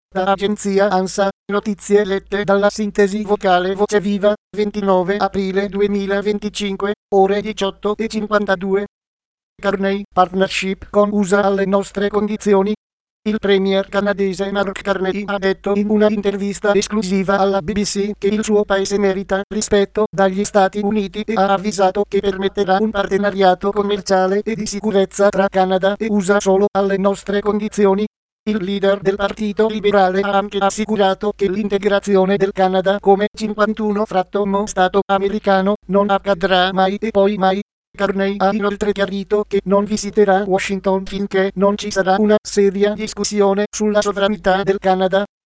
Da agenzia ANSA, notizie lette dalla sintesi vocale Voce Viva, 29 aprile 2025, ore 18:52. Carney, partnership con USA alle nostre condizioni. Il premier canadese Mark Carney ha detto in una intervista esclusiva alla BBC che il suo paese merita rispetto dagli Stati Uniti e ha avvisato che permetterà un partenariato commerciale e di sicurezza tra Canada e USA solo alle nostre condizioni. Il leader del Partito Liberale ha anche assicurato che l'integrazione del Canada come 51° Stato americano non accadrà mai e poi mai. Carney ha inoltre chiarito che non visiterà Washington finché non ci sarà una seria discussione sulla sovranità del Canada.